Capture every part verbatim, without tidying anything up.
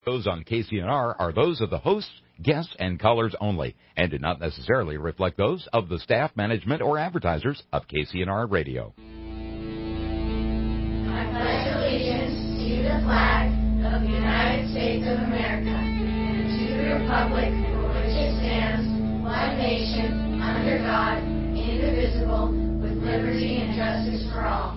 Those on K C N R are those of the hosts, guests, and callers only, and do not necessarily reflect those of the staff, management, or advertisers of K C N R Radio. I pledge allegiance to the flag of the United States of America and to the republic for which it stands, one nation, under God, indivisible, with liberty and justice for all.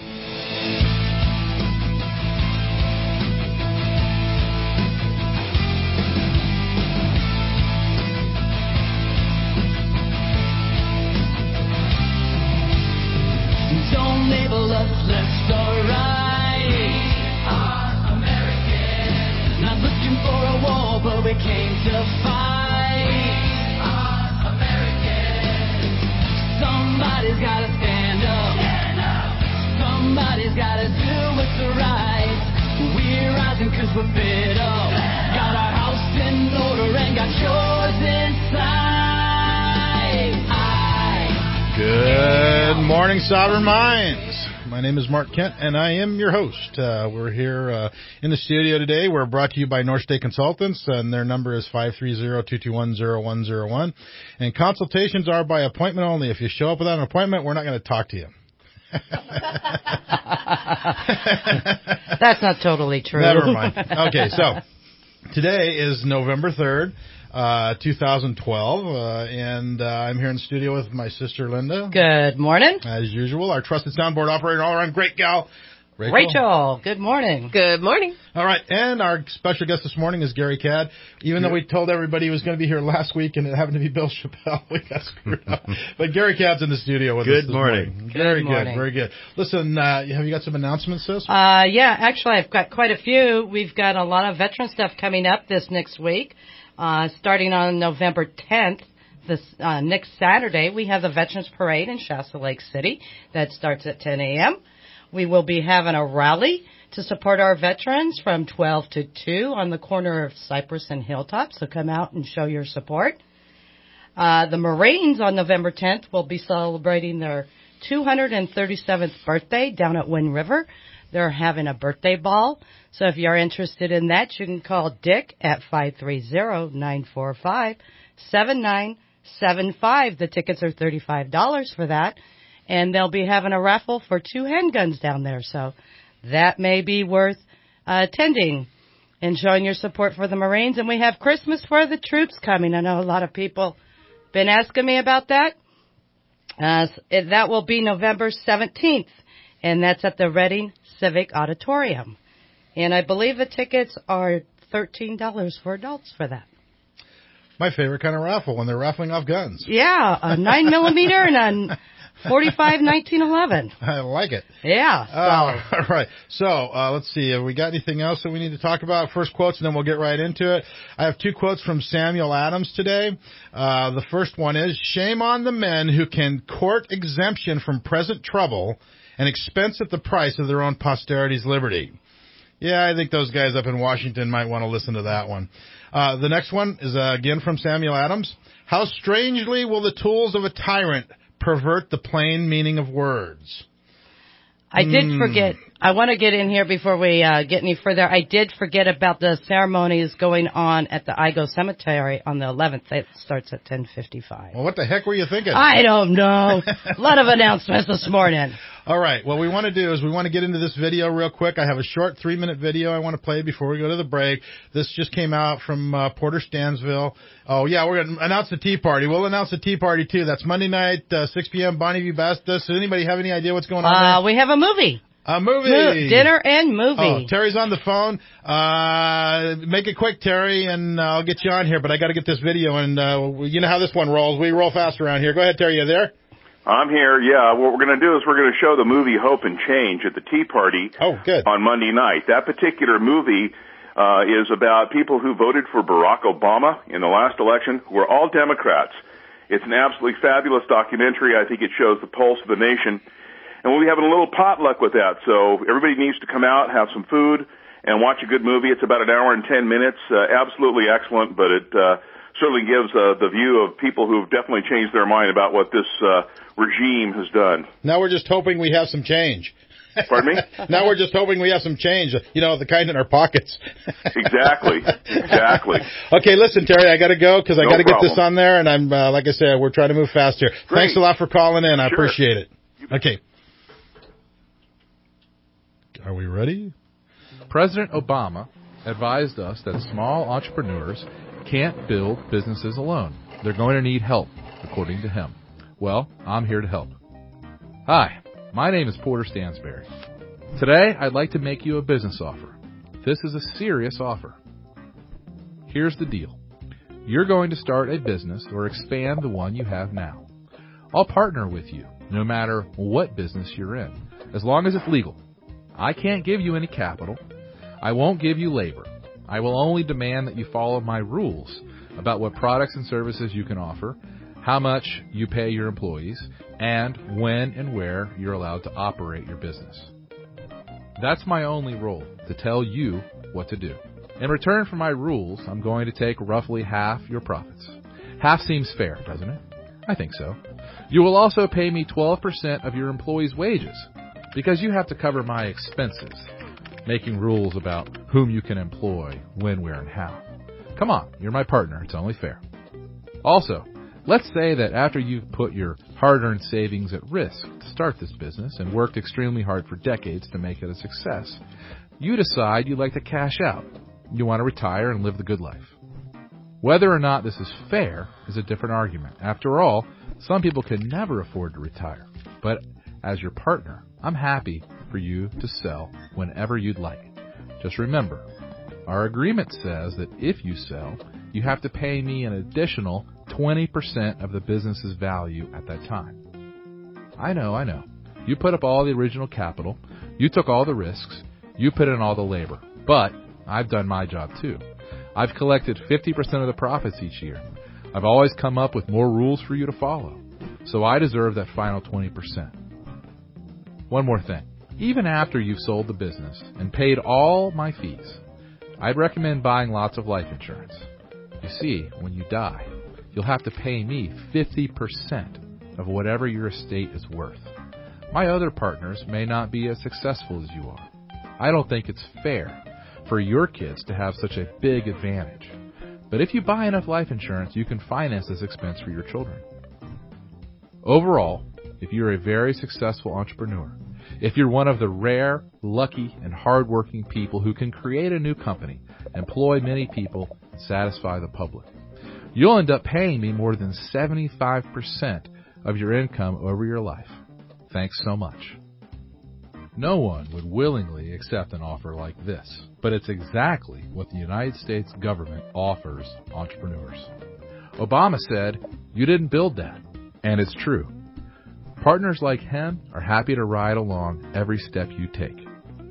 Don't label us left or right. We are American. Not looking for a war, but we came to fight. We are American. Somebody's gotta stand up. Stand up. Somebody's gotta do what's right. We're rising cause we're fed up. Got our house in order and got yours inside. I Good morning, Sovereign Minds. My name is Mark Kent, and I am your host. Uh, we're here uh, in the studio today. We're brought to you by North State Consultants, and their number is five three zero, two two one, zero one zero one. And consultations are by appointment only. If you show up without an appointment, we're not going to talk to you. That's not totally true. Never mind. Okay, so today is November third. Uh, two thousand twelve, uh, and uh, I'm here in the studio with my sister Linda. Good morning. As usual, our trusted soundboard operator, all around great gal, Rachel. Rachel, good morning. Good morning. All right, and our special guest this morning is Gary Cadd. Even though we told everybody he was going to be here last week and it happened to be Bill Chappelle, we got screwed up. But Gary Cadd's in the studio with good us this morning. morning. Good Very morning. good, very good. Listen, uh, have you got some announcements, sis? Uh, yeah, actually, I've got quite a few. We've got a lot of veteran stuff coming up this next week. Uh, starting on November tenth, this uh, next Saturday, we have the Veterans Parade in Shasta Lake City. That starts at ten a.m. We will be having a rally to support our veterans from twelve to two on the corner of Cypress and Hilltop, so come out and show your support. Uh, the Marines on November tenth will be celebrating their two hundred thirty-seventh birthday down at Wind River. They're having a birthday ball. So if you're interested in that, you can call Dick at five three zero, nine four five, seven nine seven five. The tickets are thirty-five dollars for that. And they'll be having a raffle for two handguns down there. So that may be worth uh, attending and showing your support for the Marines. And we have Christmas for the Troops coming. I know a lot of people been asking me about that. Uh, it, that will be November seventeenth. And that's at the Reading Civic Auditorium. And I believe the tickets are thirteen dollars for adults for that. My favorite kind of raffle, when they're raffling off guns. Yeah, a nine millimeter and a forty-five nineteen eleven. I like it. Yeah. So. Uh, all right. So uh, let's see. Have we got anything else that we need to talk about? First quotes, and then we'll get right into it. I have two quotes from Samuel Adams today. Uh, the first one is, "Shame on the men who can court exemption from present trouble and expense at the price of their own posterity's liberty." Yeah, I think those guys up in Washington might want to listen to that one. Uh, the next one is, uh, again, from Samuel Adams. "How strangely will the tools of a tyrant pervert the plain meaning of words." I did Mm. forget. I want to get in here before we uh, get any further. I did forget about the ceremonies going on at the Igo Cemetery on the eleventh. It starts at ten fifty-five. Well, what the heck were you thinking? I don't know. A lot of announcements this morning. All right. What we want to do is we want to get into this video real quick. I have a short three-minute video I want to play before we go to the break. This just came out from uh, Porter Stansville. Oh, yeah, we're going to announce the Tea Party. We'll announce the Tea Party, too. That's Monday night, uh, six p.m., Bonnie View Basta. Does anybody have any idea what's going on Uh, there? we have a movie. A movie. Mo- dinner and movie. Oh, Terry's on the phone. Uh, make it quick, Terry, and uh, I'll get you on here, but I got to get this video, and uh, you know how this one rolls. We roll fast around here. Go ahead, Terry. You there? I'm here, yeah. What we're going to do is we're going to show the movie Hope and Change at the Tea Party oh, good. on Monday night. That particular movie uh, is about people who voted for Barack Obama in the last election who are all Democrats. It's an absolutely fabulous documentary. I think it shows the pulse of the nation. And we'll be having a little potluck with that. So everybody needs to come out, have some food, and watch a good movie. It's about an hour and ten minutes. Uh, absolutely excellent, but it uh, certainly gives uh, the view of people who have definitely changed their mind about what this uh, regime has done. Now we're just hoping we have some change. Pardon me? Now we're just hoping we have some change, you know, the kind in our pockets. Exactly. Exactly. Okay, listen, Terry, I got to go because I No got to get this problem. on there, and I'm, uh, like I said, we're trying to move fast here. Great. Thanks a lot for calling in. I Sure. appreciate it. Okay. Are we ready? President Obama advised us that small entrepreneurs can't build businesses alone. They're going to need help, according to him. Well, I'm here to help. Hi, my name is Porter Stansberry. Today, I'd like to make you a business offer. This is a serious offer. Here's the deal. You're going to start a business or expand the one you have now. I'll partner with you, no matter what business you're in, as long as it's legal. I can't give you any capital. I won't give you labor. I will only demand that you follow my rules about what products and services you can offer, how much you pay your employees, and when and where you're allowed to operate your business. That's my only role, to tell you what to do. In return for my rules, I'm going to take roughly half your profits. Half seems fair, doesn't it? I think so. You will also pay me twelve percent of your employees' wages, because you have to cover my expenses, making rules about whom you can employ, when, where, and how. Come on, you're my partner. It's only fair. Also, let's say that after you've put your hard-earned savings at risk to start this business and worked extremely hard for decades to make it a success, you decide you'd like to cash out. You want to retire and live the good life. Whether or not this is fair is a different argument. After all, some people can never afford to retire. But as your partner, I'm happy for you to sell whenever you'd like. Just remember, our agreement says that if you sell, you have to pay me an additional twenty percent of the business's value at that time. I know, I know. You put up all the original capital, you took all the risks, you put in all the labor. But I've done my job too. I've collected fifty percent of the profits each year. I've always come up with more rules for you to follow. So I deserve that final twenty percent. One more thing. Even after you've sold the business and paid all my fees, I'd recommend buying lots of life insurance. You see, when you die, you'll have to pay me fifty percent of whatever your estate is worth. My other partners may not be as successful as you are. I don't think it's fair for your kids to have such a big advantage. But if you buy enough life insurance, you can finance this expense for your children. Overall, if you're a very successful entrepreneur, if you're one of the rare, lucky, and hardworking people who can create a new company, employ many people, and satisfy the public, you'll end up paying me more than seventy-five percent of your income over your life. Thanks so much. No one would willingly accept an offer like this, but it's exactly what the United States government offers entrepreneurs. Obama said, "You didn't build that," and it's true. Partners like him are happy to ride along every step you take.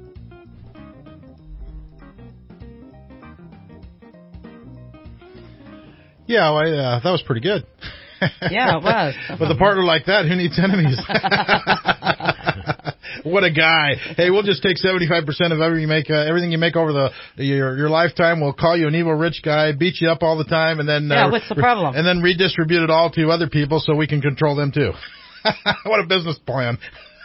Yeah, well, uh, that was pretty good. Yeah, it was. With a partner like that, who needs enemies? What a guy. Hey, we'll just take seventy-five percent of everything you make, uh, everything you make over the your your lifetime. We'll call you an evil rich guy, beat you up all the time, and then Yeah, uh, what's the problem? And then redistribute it all to other people so we can control them too. What a business plan.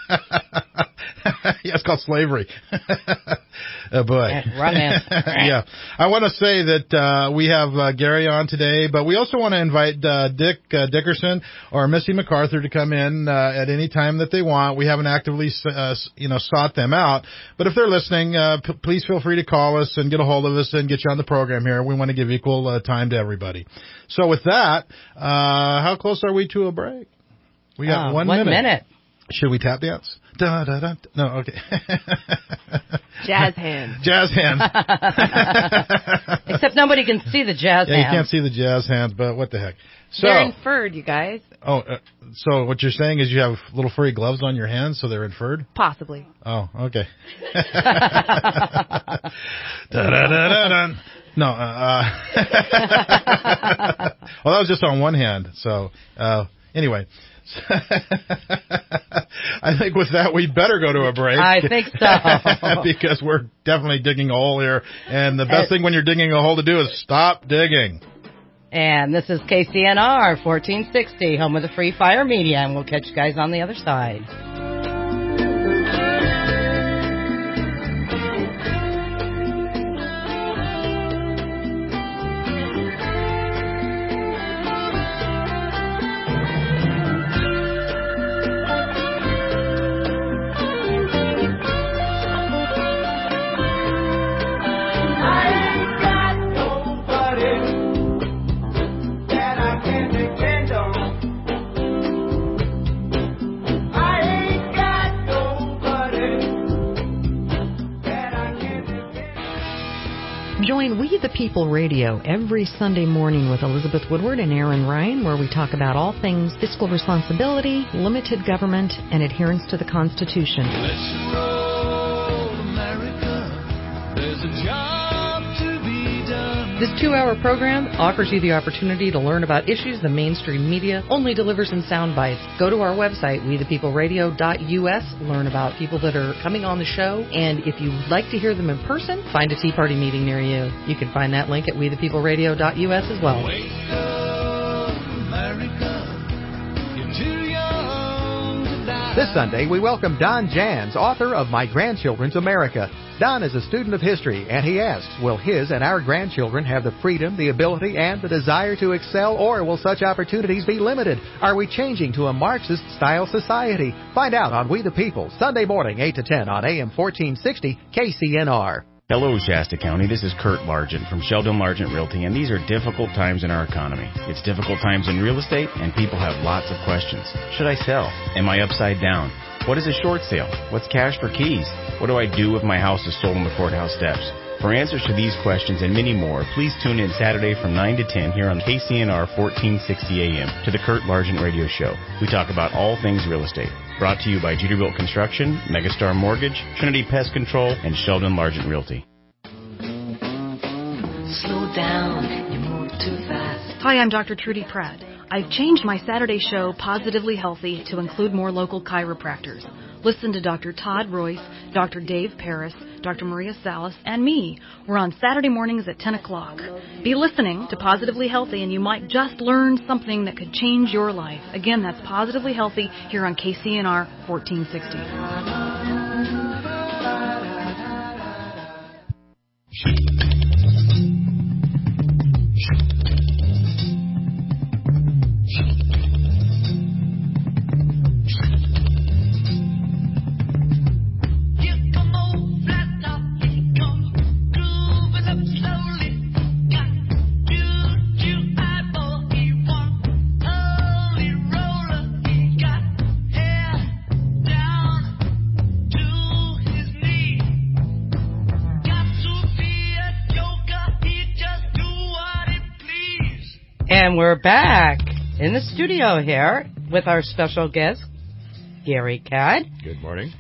Yeah, it's called slavery. Oh, boy. Romance. Yeah. I want to say that uh, we have uh, Gary on today, but we also want to invite uh, Dick uh, Dickerson or Missy MacArthur to come in uh, at any time that they want. We haven't actively uh, you know, sought them out, but if they're listening, uh, p- please feel free to call us and get a hold of us and get you on the program here. We want to give equal uh, time to everybody. So with that, uh, how close are we to a break? We got Uh, one, one minute. minute. Should we tap dance? Da, da, da. No, okay. Jazz hands. Jazz hands. Except nobody can see the jazz Yeah, you hands. can't see the jazz hands, but what the heck. So, They're inferred, you guys. oh, uh, so what you're saying is you have little furry gloves on your hands, so they're inferred? Possibly. Oh, okay. Da, da, da, da, da. No, uh, well, that was just on one hand. So, uh, anyway. I think with that, we'd better go to a break. I think so. Because we're definitely digging a hole here. And the best thing when you're digging a hole to do is stop digging. And this is K C N R fourteen sixty, home of the Free Fire Media, and we'll catch you guys on the other side. Join We the People Radio every Sunday morning with Elizabeth Woodward and Aaron Ryan, where we talk about all things fiscal responsibility, limited government, and adherence to the Constitution. Let's roll, America. There's a job to be done. This two-hour program offers you the opportunity to learn about issues the mainstream media only delivers in sound bites. Go to our website, we the people radio dot U S, learn about people that are coming on the show, and if you'd like to hear them in person, find a Tea Party meeting near you. You can find that link at we the people radio dot U S as well. Wake up, America. You're too young to die. This Sunday, we welcome Don Jans, author of My Grandchildren's America. Don is a student of history, and he asks, will his and our grandchildren have the freedom, the ability, and the desire to excel, or will such opportunities be limited? Are we changing to a Marxist-style society? Find out on We the People, Sunday morning, eight to ten on A M fourteen sixty K C N R. Hello, Shasta County. This is Kurt Largent from Sheldon Largent Realty, and these are difficult times in our economy. It's difficult times in real estate, and people have lots of questions. Should I sell? Am I upside down? What is a short sale? What's cash for keys? What do I do if my house is sold on the courthouse steps? For answers to these questions and many more, please tune in Saturday from nine to ten here on K C N R fourteen sixty A M to the Kurt Largent Radio Show. We talk about all things real estate. Brought to you by Jeterbilt Construction, Megastar Mortgage, Trinity Pest Control, and Sheldon Largent Realty. Slow down, you move too fast. Hi, I'm Doctor Trudy Pratt. I've changed my Saturday show, Positively Healthy, to include more local chiropractors. Listen to Doctor Todd Royce, Doctor Dave Paris, Doctor Maria Salas, and me. We're on Saturday mornings at ten o'clock. Be listening to Positively Healthy, and you might just learn something that could change your life. Again, that's Positively Healthy here on K C N R fourteen sixty. And we're back in the studio here with our special guest, Gary Cadd. Good morning.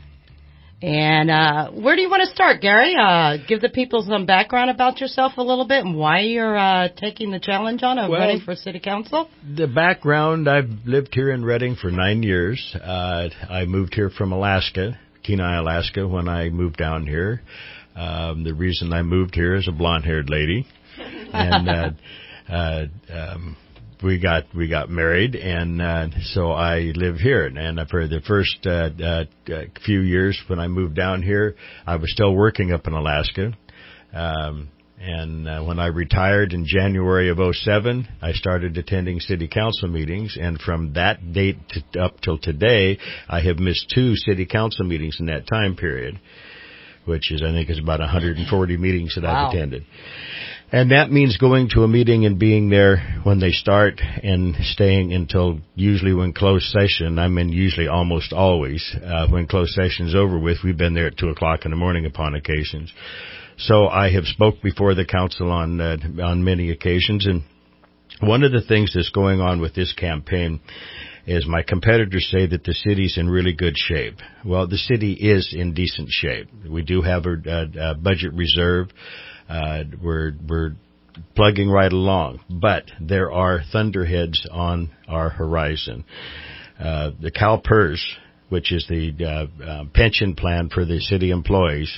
And uh, where do you want to start, Gary? Uh, give the people some background about yourself a little bit and why you're uh, taking the challenge on of well, running for city council. The background, I've lived here in Redding for nine years. Uh, I moved here from Alaska, Kenai, Alaska, when I moved down here. Um, the reason I moved here is a blonde-haired lady. And uh, uh, um, we got we got married, and uh, so I live here. And for the first uh, uh, few years when I moved down here, I was still working up in Alaska. Um, and uh, when I retired in January of oh seven, I started attending city council meetings. And from that date to, up till today, I have missed two city council meetings in that time period, which is, I think, is about one hundred forty meetings that wow. I've attended. And that means going to a meeting and being there when they start and staying until usually when closed session. I'm in usually almost always. Uh, when closed session's over with, we've been there at two o'clock in the morning upon occasions. So I have spoke before the council on uh, on many occasions. And one of the things that's going on with this campaign is my competitors say that the city's in really good shape. Well, the city is in decent shape. We do have a, a, a budget reserve. Uh, we're, we're plugging right along, but there are thunderheads on our horizon. Uh, the CalPERS, which is the uh, uh, pension plan for the city employees,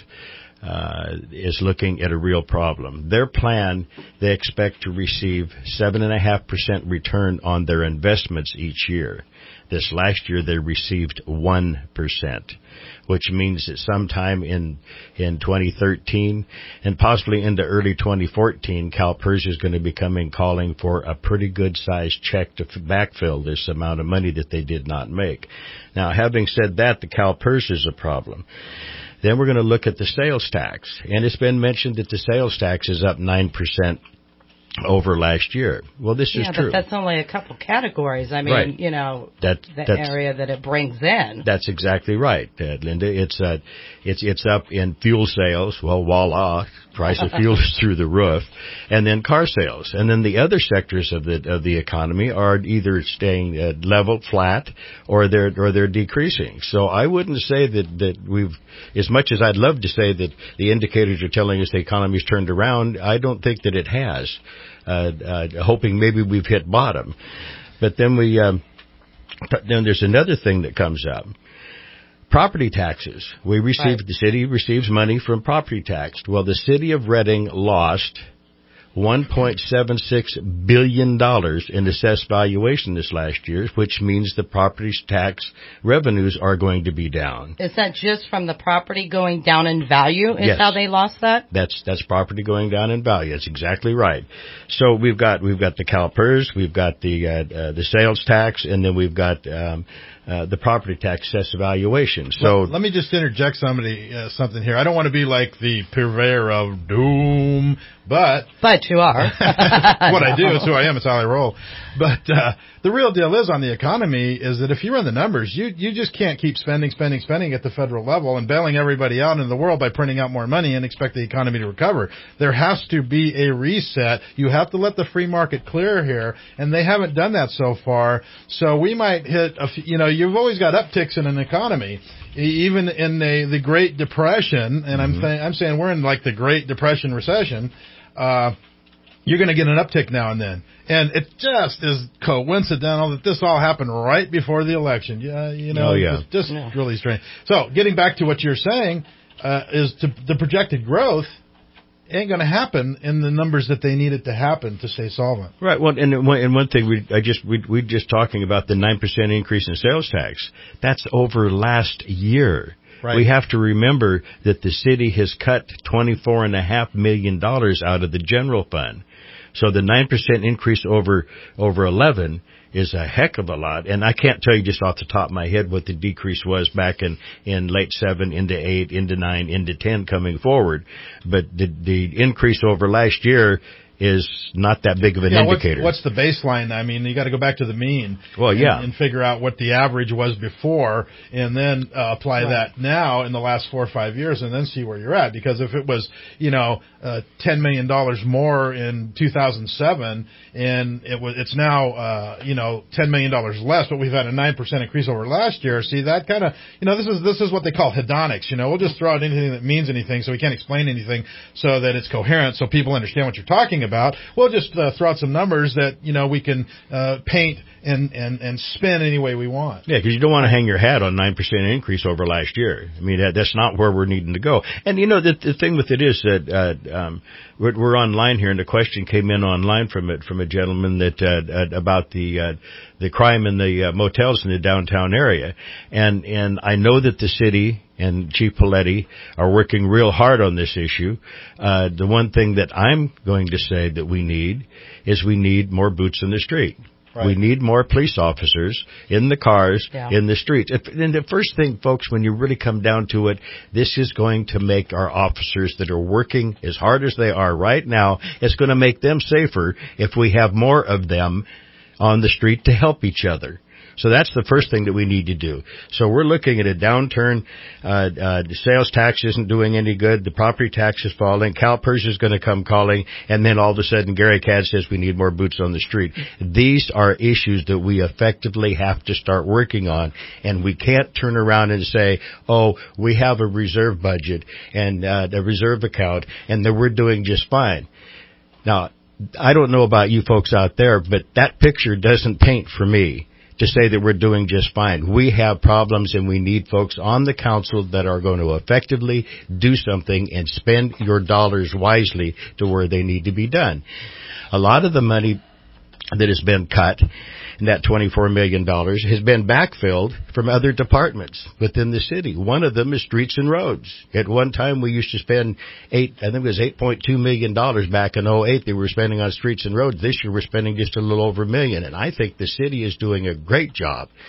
uh, is looking at a real problem. Their plan, they expect to receive seven and a half percent return on their investments each year. This last year they received one percent, which means that sometime in, in twenty thirteen and possibly into early twenty fourteen, CalPERS is going to be coming calling for a pretty good sized check to backfill this amount of money that they did not make. Now, having said that, the CalPERS is a problem. Then we're going to look at the sales tax. And it's been mentioned that the sales tax is up nine percent over last year. Well, this yeah, is true. but that's only a couple categories. I mean, right. you know, that, the that's, area that it brings in. That's exactly right, uh, Linda. It's uh, it's it's up in fuel sales. Well, voila, price of fuel is through the roof, and then car sales, and then the other sectors of the of the economy are either staying uh, level, flat, or they're or they're decreasing. So I wouldn't say that that we've, as much as I'd love to say that the indicators are telling us the economy's turned around, I don't think that it has. Uh, uh, hoping maybe we've hit bottom, but then we um, then there's another thing that comes up. Property taxes. We receive, right. The city receives money from property tax. Well, the city of Reading lost one point seven six billion dollars in assessed valuation this last year, which means the property tax revenues are going to be down. Is that just from the property going down in value is yes. how they lost that? That's that's property going down in value. That's exactly right. So we've got we've got the CalPERS, we've got the uh, uh, the sales tax, and then we've got um, uh, the property tax assessed valuation. So let, let me just interject somebody uh, something here. I don't want to be like the purveyor of doom, but but you are. What I do, it's who I am, it's how I roll. But uh, the real deal is on the economy is that if you run the numbers, you you just can't keep spending, spending, spending at the federal level and bailing everybody out in the world by printing out more money and expect the economy to recover. There has to be a reset. You have to let the free market clear here, and they haven't done that so far. So we might hit, a few, you know, you've always got upticks in an economy. Even in the, the Great Depression, and mm-hmm. I'm, th- I'm saying we're in like the Great Depression recession, uh, you're going to get an uptick now and then. And it just is coincidental that this all happened right before the election. Yeah, you know, oh, yeah. it's just yeah. really strange. So getting back to what you're saying, uh, is to, the projected growth ain't going to happen in the numbers that they need it to happen to stay solvent. Right. Well, and one, and one thing we I just we we just talking about the nine percent increase in sales tax. That's over last year. Right. We have to remember that the city has cut twenty-four and a half million dollars out of the general fund. So the nine percent increase over over eleven is a heck of a lot. And I can't tell you just off the top of my head what the decrease was back in, in late seven, into eight, into nine, into ten coming forward. But the, the increase over last year is not that big of an yeah, indicator. What's, what's the baseline? I mean, you got to go back to the mean. Well, yeah. And, and figure out what the average was before, and then uh, apply right. that now in the last four or five years, and then see where you're at. Because if it was, you know, uh, ten million dollars more in two thousand seven, and it was, it's now, uh, you know, ten million dollars less, but we've had a nine percent increase over last year. See, that kind of, you know, this is this is what they call hedonics. You know, we'll just throw out anything that means anything, so we can't explain anything, so that it's coherent, so people understand what you're talking about. We'll just uh, throw out some numbers that, you know, we can uh, paint and, and, and spin any way we want. Yeah, because you don't want to hang your hat on nine percent increase over last year. I mean, that, that's not where we're needing to go. And, you know, the, the thing with it is that uh, um, we're, we're online here, and the question came in online from it from a gentleman that uh, about the uh, the crime in the uh, motels in the downtown area. And, and I know that the city and Chief Paletti are working real hard on this issue. Uh, the one thing that I'm going to say that we need is we need more boots in the street. Right. We need more police officers in the cars, yeah. in the streets. And the first thing, folks, when you really come down to it, this is going to make our officers that are working as hard as they are right now, it's going to make them safer if we have more of them on the street to help each other. So that's the first thing that we need to do. So we're looking at a downturn. Uh, uh, the sales tax isn't doing any good. The property tax is falling. CalPERS is going to come calling. And then all of a sudden, Gary Cadd says we need more boots on the street. These are issues that we effectively have to start working on. And we can't turn around and say, oh, we have a reserve budget and uh, a reserve account, and that we're doing just fine. Now, I don't know about you folks out there, but that picture doesn't paint for me to say that we're doing just fine. We have problems, and we need folks on the council that are going to effectively do something and spend your dollars wisely to where they need to be done. A lot of the money that has been cut, and that twenty-four million dollars, has been backfilled from other departments within the city. One of them is streets and roads. At one time, we used to spend eight, I think it was eight point two million dollars back in oh eight that we were spending on streets and roads. This year, we're spending just a little over a million. And I think the city is doing a great job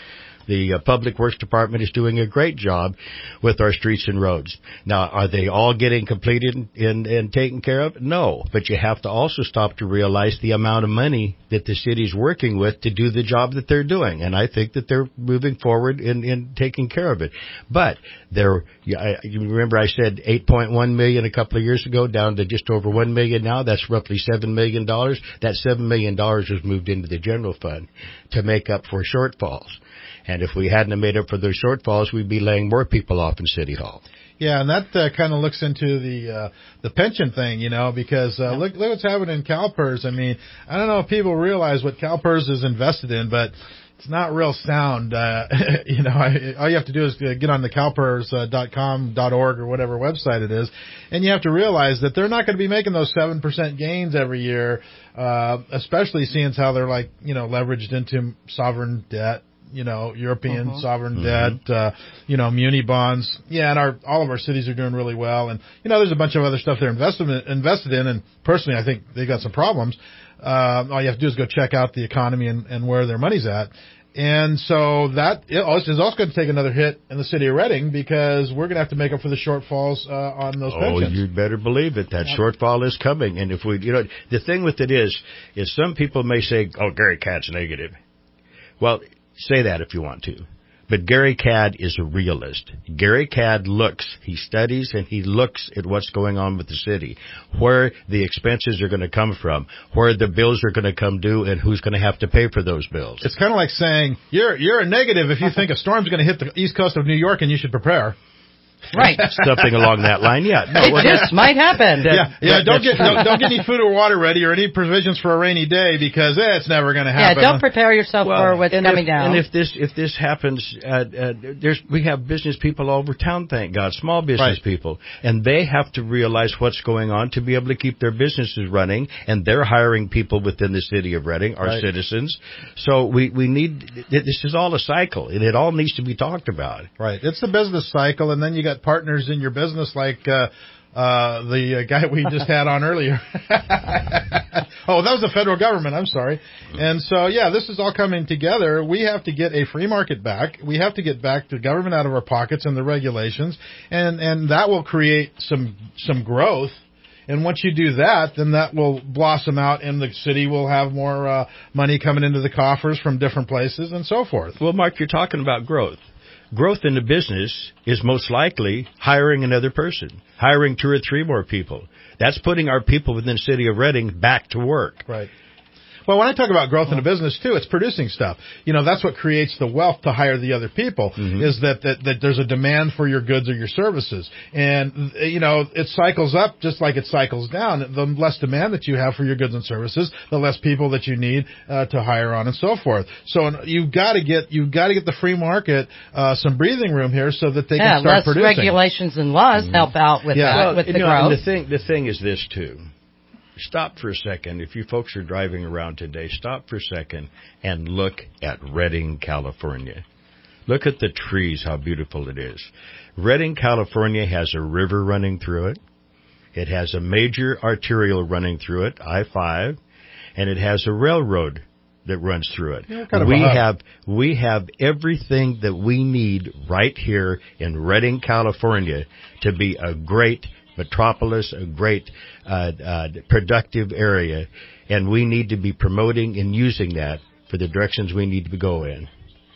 The uh, Public Works Department is doing a great job with our streets and roads. Now, are they all getting completed and, and taken care of? No. But you have to also stop to realize the amount of money that the city's working with to do the job that they're doing. And I think that they're moving forward in, in taking care of it. But there, I, you remember I said eight point one million dollars a couple of years ago, down to just over one million dollars now. That's roughly seven million dollars. That seven million dollars was moved into the general fund to make up for shortfalls. And if we hadn't made up for those shortfalls, we'd be laying more people off in City Hall. Yeah, and that uh, kind of looks into the uh, the pension thing, you know, because uh, yeah. look, look what's happening in CalPERS. I mean, I don't know if people realize what CalPERS is invested in, but it's not real sound. Uh, you know, I, all you have to do is get on the calpers dot com dot org or whatever website it is, and you have to realize that they're not going to be making those seven percent gains every year, uh, especially seeing how they're like, you know, leveraged into sovereign debt. You know, European uh-huh. sovereign mm-hmm. debt, uh, you know, muni bonds. Yeah, and our all of our cities are doing really well. And, you know, there's a bunch of other stuff they're invested in, invested in and personally I think they got some problems. Uh, all you have to do is go check out the economy and, and where their money's at. And so that is also going to take another hit in the city of Reading because we're going to have to make up for the shortfalls uh, on those oh, pensions. Oh, you'd better believe it. That yeah. shortfall is coming. And if we, you know, the thing with it is, is some people may say, oh, Gary Cad's negative. Well, say that if you want to. But Gary Cad is a realist. Gary Cad looks, he studies, and he looks at what's going on with the city, where the expenses are going to come from, where the bills are going to come due, and who's going to have to pay for those bills. It's kind of like saying, you're you're a negative if you think a storm's going to hit the east coast of New York and you should prepare. Right. Something along that line, yeah. No, it well, just might happen. That, yeah, yeah. That, don't get don't, don't get any food or water ready or any provisions for a rainy day because eh, it's never going to happen. Yeah, don't prepare yourself well, for what's coming if, down. And if this if this happens, uh, uh, there's we have business people all over town. Thank God, small business right. people, and they have to realize what's going on to be able to keep their businesses running, and they're hiring people within the city of Reading, our right. citizens. So we we need this is all a cycle, and it all needs to be talked about. Right. It's the business cycle, and then you got partners in your business like uh, uh, the uh, guy we just had on earlier. Oh, that was the federal government. I'm sorry. And so, yeah, this is all coming together. We have to get a free market back. We have to get back the government out of our pockets and the regulations, and and that will create some some growth. And once you do that, then that will blossom out, and the city will have more uh, money coming into the coffers from different places and so forth. Well, Mark, you're talking about growth. Growth in the business is most likely hiring another person, hiring two or three more people. That's putting our people within the city of Reading back to work. Right. Well, when I talk about growth in a business, too, it's producing stuff. You know, that's what creates the wealth to hire the other people, mm-hmm. is that, that, that there's a demand for your goods or your services. And, you know, it cycles up just like it cycles down. The less demand that you have for your goods and services, the less people that you need uh, to hire on and so forth. So you've got to get, you've got to get the free market uh, some breathing room here so that they yeah, can start less producing. regulations and laws mm-hmm. help out with yeah. that, well, with the know, growth. And the thing, the thing is this, too. Stop for a second. If you folks are driving around today, stop for a second and look at Redding, California. Look at the trees, how beautiful it is. Redding, California has a river running through it. It has a major arterial running through it, I five, and it has a railroad that runs through it. Yeah, kind of we have we have everything that we need right here in Redding, California to be a great metropolis, a great uh, uh, productive area, and we need to be promoting and using that for the directions we need to go in.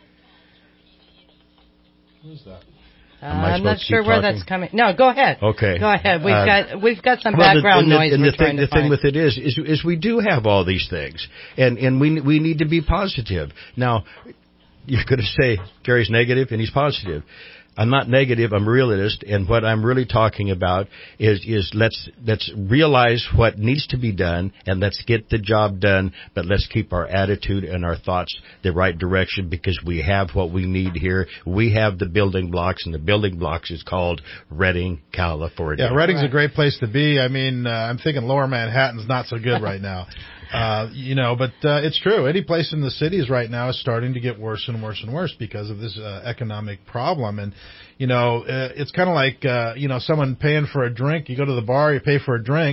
Who's that? Uh, I'm not sure where talking? that's coming. No, go ahead. Okay. Go ahead. We've uh, got we've got some well, background the, noise. And we're the trying thing, to the find. thing with it is, is, is we do have all these things, and and we we need to be positive. Now, you're going to say Gary's negative and he's positive. I'm not negative. I'm a realist, and what I'm really talking about is is let's let's realize what needs to be done, and let's get the job done. But let's keep our attitude and our thoughts the right direction, because we have what we need here. We have the building blocks, and the building blocks is called Redding, California. Yeah, Redding's right. a great place to be. I mean, uh, I'm thinking Lower Manhattan's not so good right now. Uh, you know, but uh, it's true. Any place in the cities right now is starting to get worse and worse and worse because of this uh, economic problem. And, you know, uh, it's kind of like, uh, you know, someone paying for a drink. You go to the bar, you pay for a drink,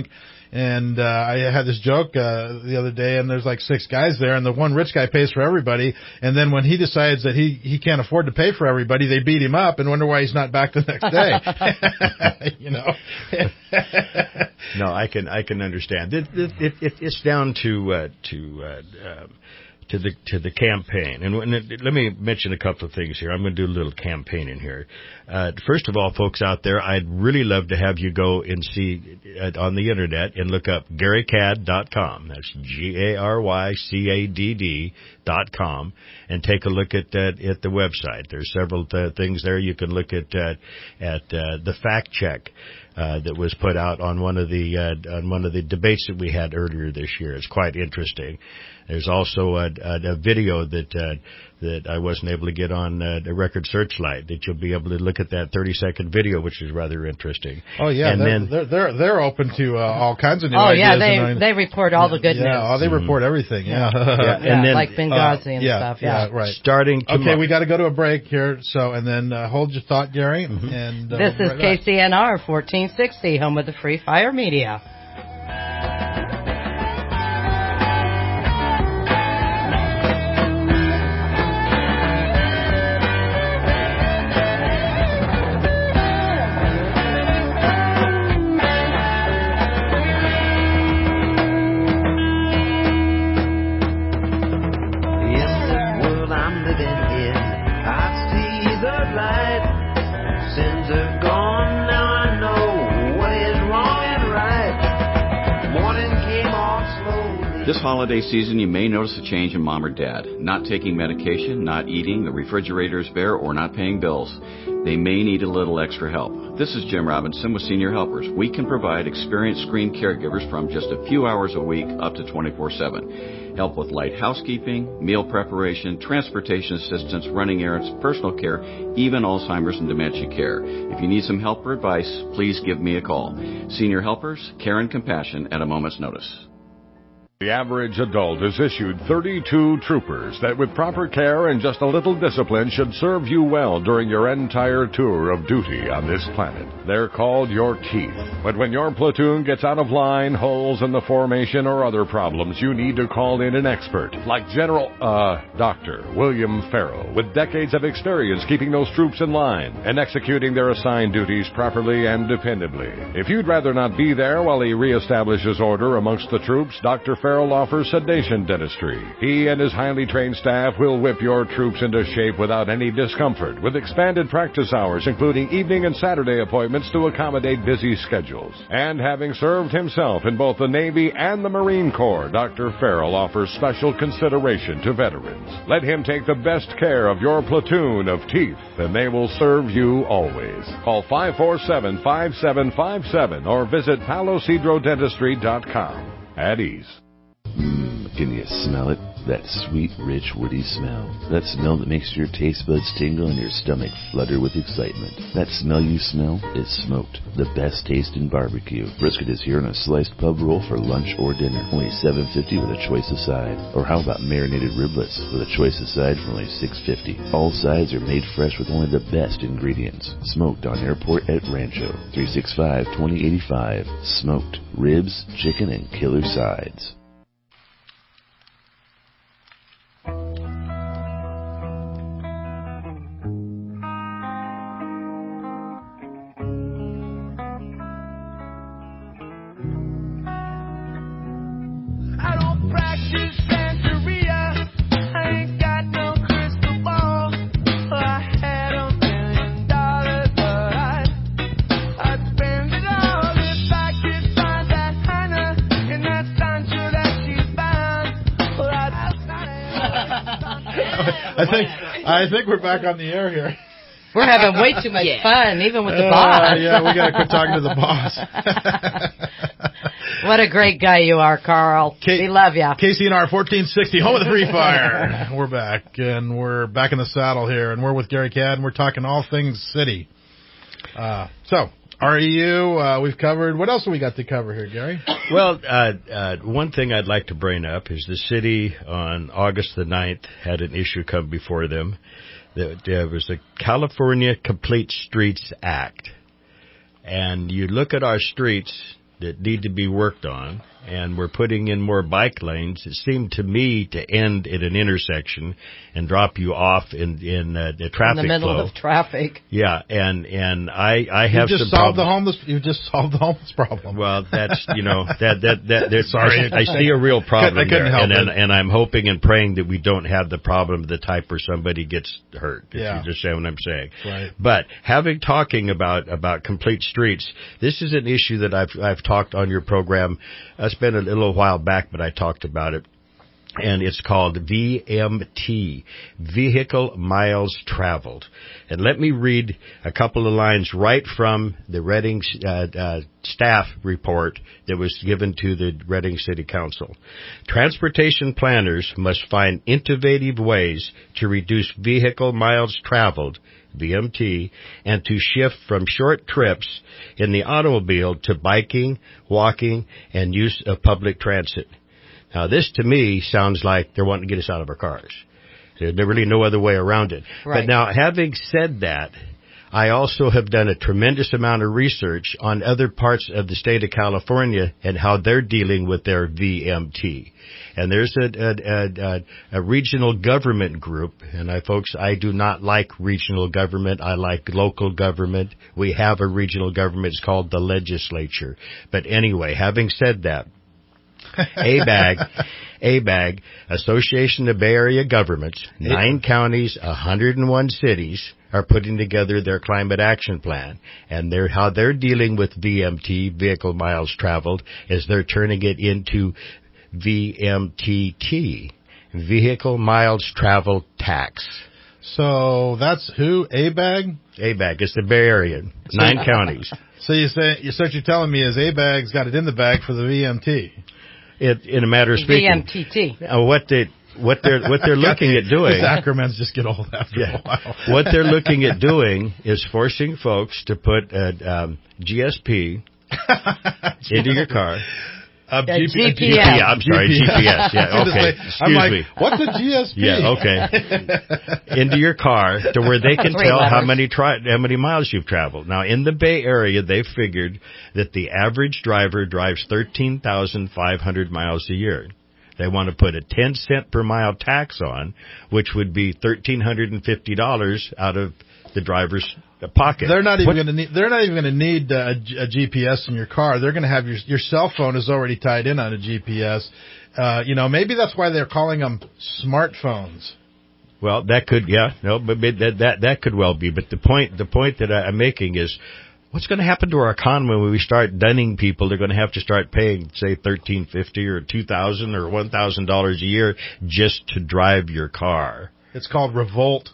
And uh, I had this joke uh, the other day, and there's like six guys there, and the one rich guy pays for everybody. And then when he decides that he, he can't afford to pay for everybody, they beat him up and wonder why he's not back the next day. You know. No, I can I can understand. It, it, it, it's down to uh, to. Uh, uh, To the to the campaign, and when it, let me mention a couple of things here. I'm going to do a little campaigning here. Uh, first of all, folks out there, I'd really love to have you go and see uh, on the internet and look up Gary Cad dot com. That's G A R Y C A D D dot com, and take a look at that at the website. There's several uh, things there. You can look at uh, at uh, the fact check. Uh, that was put out on one of the uh, on one of the debates that we had earlier this year. It's quite interesting. There's also a, a, a video that uh, that I wasn't able to get on uh, the Record Searchlight. That you'll be able to look at that thirty second video, which is rather interesting. Oh yeah, and they're, then they're they're they're open to uh, all kinds of new oh, ideas. Oh yeah, they and, they report all the good yeah, news. Yeah, oh, they report everything. Yeah, yeah, yeah and then, like Benghazi uh, and yeah, stuff. Yeah. yeah, right. Starting tomorrow. Okay, we got to go to a break here. So and then uh, hold your thought, Gary. Mm-hmm. And uh, this we'll is right K C N R fourteen sixty, home of the Free Fire Media. This holiday season, you may notice a change in mom or dad. Not taking medication, not eating, the refrigerator is bare, or not paying bills. They may need a little extra help. This is Jim Robinson with Senior Helpers. We can provide experienced screen caregivers from just a few hours a week up to twenty-four seven. Help with light housekeeping, meal preparation, transportation assistance, running errands, personal care, even Alzheimer's and dementia care. If you need some help or advice, please give me a call. Senior Helpers, care and compassion at a moment's notice. The average adult is issued thirty-two troopers that with proper care and just a little discipline should serve you well during your entire tour of duty on this planet. They're called your teeth. But when your platoon gets out of line, holes in the formation, or other problems, you need to call in an expert like General, uh, Doctor William Farrell, with decades of experience keeping those troops in line and executing their assigned duties properly and dependably. If you'd rather not be there while he reestablishes order amongst the troops, Doctor Farrell offers sedation dentistry. He and his highly trained staff will whip your troops into shape without any discomfort, with expanded practice hours, including evening and Saturday appointments to accommodate busy schedules. And having served himself in both the Navy and the Marine Corps, Doctor Farrell offers special consideration to veterans. Let him take the best care of your platoon of teeth, and they will serve you always. Call five four seven, five seven five seven or visit palo cedro dentistry dot com. At ease. Mmm, can you smell it? That sweet, rich, woody smell. That smell that makes your taste buds tingle and your stomach flutter with excitement. That smell you smell is smoked. The best taste in barbecue. Brisket is here on a sliced pub roll for lunch or dinner. Only seven fifty with a choice of side. Or how about marinated riblets with a choice of side for only six fifty. All sides are made fresh with only the best ingredients. Smoked on Airport at Rancho. three six five, two oh eight five. Smoked. Ribs, chicken, and killer sides. I think I think we're back on the air here. We're having way too much yeah. fun, even with the boss. Uh, yeah, we got to quit talking to the boss. What a great guy you are, Carl. K- we love you. K C N R fourteen sixty, home of the Free Fire. We're back, and we're back in the saddle here, and we're with Gary Cad, and we're talking all things city. Uh, so, R E U, uh, we've covered. What else have we got to cover here, Gary? Well, uh, uh, one thing I'd like to bring up is the city on August the ninth had an issue come before them. There was the California Complete Streets Act. And you look at our streets, that need to be worked on, and we're putting in more bike lanes. It seemed to me to end at an intersection and drop you off in in uh, the traffic in the middle flow. of traffic. Yeah, and and I I have you just some solved problems. the homeless. You just solved the homeless problem. Well, that's you know that that that there's, Sorry. I, I see a real problem I couldn't there, help and, and it. and I'm hoping and praying that we don't have the problem of the type where somebody gets hurt. If Yeah. you understand what I'm saying. Right. But having talking about about complete streets, this is an issue that I've I've talked on your program. It's been a little while back, but I talked about it. And it's called V M T, Vehicle Miles Traveled. And let me read a couple of lines right from the Reading uh, uh, staff report that was given to the Reading City Council. Transportation planners must find innovative ways to reduce vehicle miles traveled, V M T, and to shift from short trips in the automobile to biking, walking, and use of public transit. Now, this to me sounds like they're wanting to get us out of our cars. There's really no other way around it. Right. But now, having said that, I also have done a tremendous amount of research on other parts of the state of California and how they're dealing with their V M T. And there's a, a, a, a regional government group, and I, folks, I do not like regional government. I like local government. We have a regional government. It's called the legislature. But anyway, having said that, A B A G, A B A G, Association of Bay Area Governments, nine counties, one hundred one cities are putting together their climate action plan. And they're, how they're dealing with V M T, vehicle miles traveled, is they're turning it into V M T T, vehicle miles traveled tax. So that's who? A B A G? A B A G, it's the Bay Area, nine counties. So you say, so what you're telling me is A B A G's got it in the bag for the V M T. It, in a matter of speaking. V M T T. Uh, what they, what they're, what they're looking at doing. These acronyms just get old after Yeah. a while. What they're looking at doing is forcing folks to put a um, G S P into your car. Uh, Yeah, G P S. G P S. Yeah, I'm sorry, G P S. Yeah, okay. Excuse I'm like, me. what's a G S P? Yeah, okay. Into your car to where they can Three tell how letters. many tri- how many miles you've traveled. Now, in the Bay Area, they figured that the average driver drives thirteen thousand five hundred miles a year. They want to put a ten cent per mile tax on, which would be one thousand three hundred fifty dollars out of the driver's pocket. They're not even What- going to need. They're not even going to need uh, a, G- a G P S in your car. They're going to have your your cell phone is already tied in on a G P S. Uh, you know, maybe that's why they're calling them smartphones. Well, that could, yeah, no, but but that that that could well be. But the point, the point that I'm making is, what's going to happen to our economy when we start dunning people? They're going to have to start paying, say, thirteen fifty or two thousand or one thousand dollars a year just to drive your car. It's called revolt.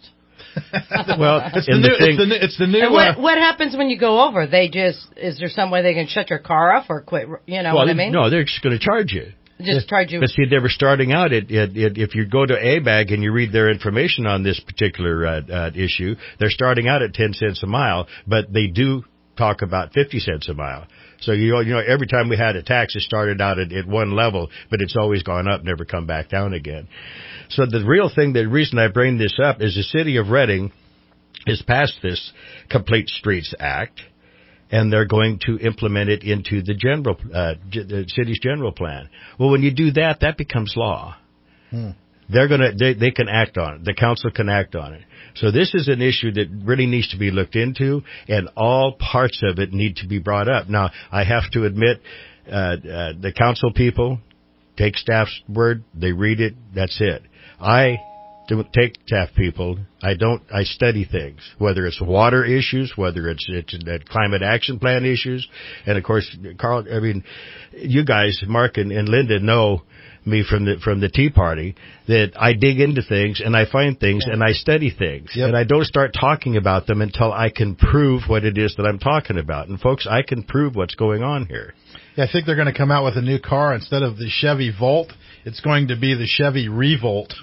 Well, It's the and new. the thing, It's the new. It's the new. And what uh, what happens when you go over? They just is there some way they can shut your car off or quit? You know well, what I mean? no, they're just going to charge you. Just charge you. But see, they were starting out at, at, at if you go to A B A G and you read their information on this particular uh, uh, issue, they're starting out at ten cents a mile, but they do talk about fifty cents a mile. So you know, you know, every time we had a tax, it started out at, at one level, but it's always gone up, never come back down again. So the real thing, the reason I bring this up is the city of Reading has passed this Complete Streets Act, and they're going to implement it into the general, uh, g- the city's general plan. Well, when you do that, that becomes law. Hmm. They're gonna, they, they can act on it. The council can act on it. So this is an issue that really needs to be looked into, and all parts of it need to be brought up. Now, I have to admit, uh, uh, the council people take staff's word, they read it, that's it. I don't take staff people. I don't, I study things, whether it's water issues, whether it's, it's uh, climate action plan issues. And of course, Carl, I mean, you guys, Mark and, and Linda know me from the, from the Tea Party, that I dig into things and I find things and I study things. Yep. And I don't start talking about them until I can prove what it is that I'm talking about. And folks, I can prove what's going on here. Yeah, I think they're going to come out with a new car instead of the Chevy Volt. it's going to be the Chevy Revolt.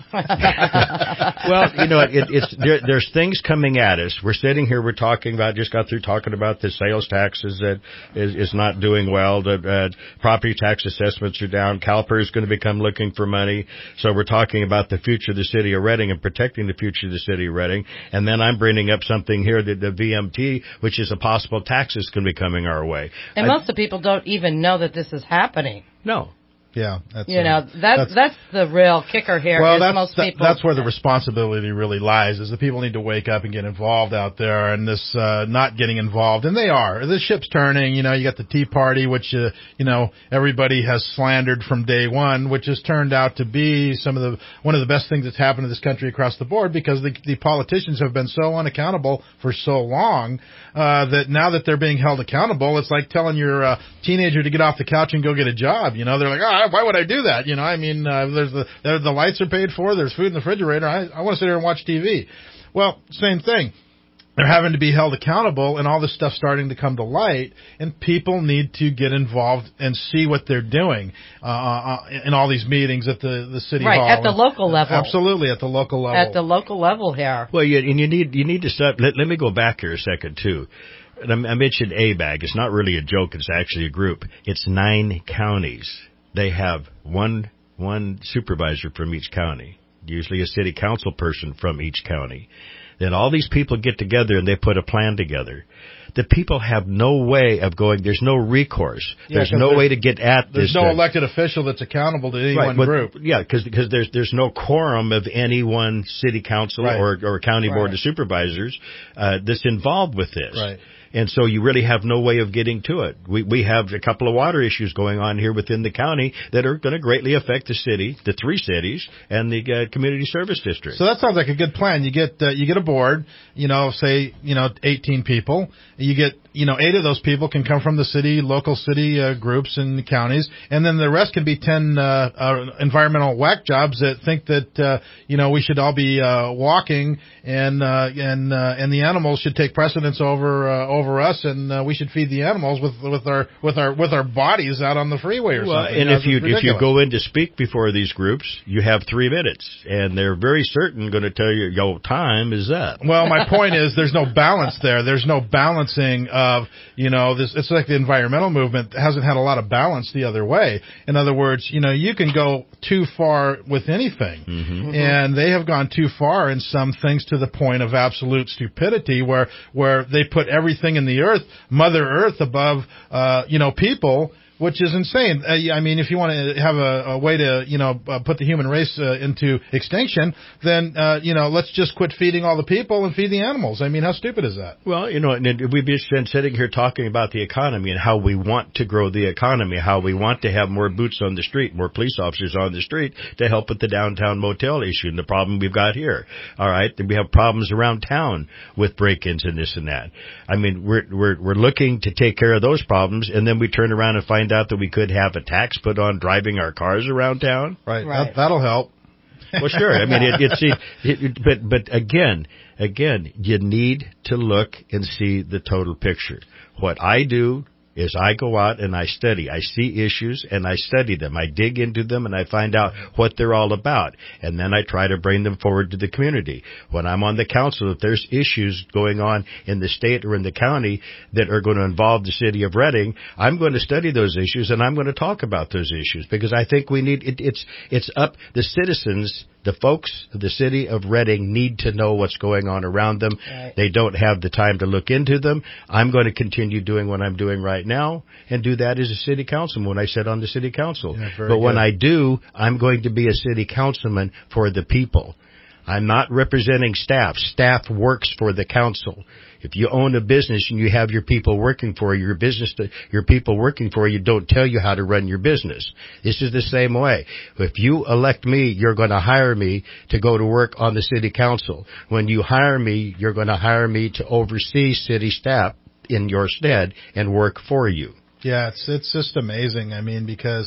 Well, you know, it, it's there, there's things coming at us. We're sitting here, we're talking about, just got through talking about the sales taxes that is, is not doing well. The uh, property tax assessments are down. CalPERS is going to become looking for money. So we're talking about the future of the city of Reading and protecting the future of the city of Reading. And then I'm bringing up something here, that the V M T, which is a possible tax that's going to be coming our way. And I, most of the people don't even know that this is happening. No. Yeah, that's you uh, know that that's, that's the real kicker here. Well, is that's most that, people, that's where the responsibility really lies. Is the people need to wake up and get involved out there, and this uh, not getting involved, and they are. The ship's turning. You know, you got the Tea Party, which uh, you know everybody has slandered from day one, which has turned out to be some of the one of the best things that's happened to this country across the board, because the, the politicians have been so unaccountable for so long uh, that now that they're being held accountable, it's like telling your uh, teenager to get off the couch and go get a job. You know, they're like, oh, why would I do that? You know, I mean, uh, there's the there, the lights are paid for. There's food in the refrigerator. I, I want to sit here and watch T V. Well, same thing. They're having to be held accountable, and all this stuff starting to come to light, and people need to get involved and see what they're doing uh, uh, in all these meetings at the, the city right, hall. Right, at the and, local level. Absolutely, at the local level. At the local level here. Well, you, and you need you need to stop. Let, let me go back here a second, too. I mentioned A B A G. It's not really a joke. It's actually a group. It's nine counties. They have one one supervisor from each county, usually a city council person from each county. Then all these people get together and they put a plan together. The people have no way of going. There's no recourse. Yeah, there's no there's, way to get at there's this. There's no thing. elected official that's accountable to any right, one but, group. Yeah, because because there's there's no quorum of any one city council right. or or county right. board of supervisors uh, that's involved with this. Right. And so you really have no way of getting to it. We we have a couple of water issues going on here within the county that are going to greatly affect the city, the three cities, and the uh, community service district. So that sounds like a good plan. You get uh, you get a board, you know, say you know eighteen people. You get you know eight of those people can come from the city, local city uh, groups and counties, and then the rest can be ten uh, uh, environmental whack jobs that think that uh, you know we should all be uh, walking and uh, and uh, and the animals should take precedence over uh, over us, and uh, we should feed the animals with with our with our with our bodies out on the freeway or well, something. And you know, if you if if you go in to speak before these groups, you have three minutes, and they're very certain going to tell you your time is up. Well, my point is there's no balance there. There's no balancing of you know this. It's like the environmental movement hasn't had a lot of balance the other way. In other words, you know you can go too far with anything, mm-hmm. and they have gone too far in some things to the point of absolute stupidity, where where they put everything in the earth, Mother Earth, above uh, you know people. Which is insane. Uh, I mean, if you want to have a, a way to, you know, uh, put the human race uh, into extinction, then, uh, you know, let's just quit feeding all the people and feed the animals. I mean, how stupid is that? Well, you know, and we've been sitting here talking about the economy and how we want to grow the economy, how we want to have more boots on the street, more police officers on the street to help with the downtown motel issue and the problem we've got here. All right. We have problems around town with break-ins and this and that. I mean, we're, we're, we're looking to take care of those problems, and then we turn around and find out that we could have a tax put on driving our cars around town. Right. right. That, that'll help. Well, sure. I mean, it, it's, it, it, but, but again, again, you need to look and see the total picture. What I do is I go out and I study. I see issues and I study them. I dig into them and I find out what they're all about. And then I try to bring them forward to the community. When I'm on the council, if there's issues going on in the state or in the county that are going to involve the city of Reading, I'm going to study those issues and I'm going to talk about those issues because I think we need, it, it's, it's up, the citizens, the folks of the city of Reading need to know what's going on around them. Right. They don't have the time to look into them. I'm going to continue doing what I'm doing right now and do that as a city councilman when I sit on the city council. Yeah, but good. when I do, I'm going to be a city councilman for the people. I'm not representing staff. Staff works for the council. If you own a business and you have your people working for you, your business, your people working for you don't tell you how to run your business. This is the same way. If you elect me, you're going to hire me to go to work on the city council. When you hire me, you're going to hire me to oversee city staff in your stead and work for you. Yeah, it's it's just amazing. I mean, because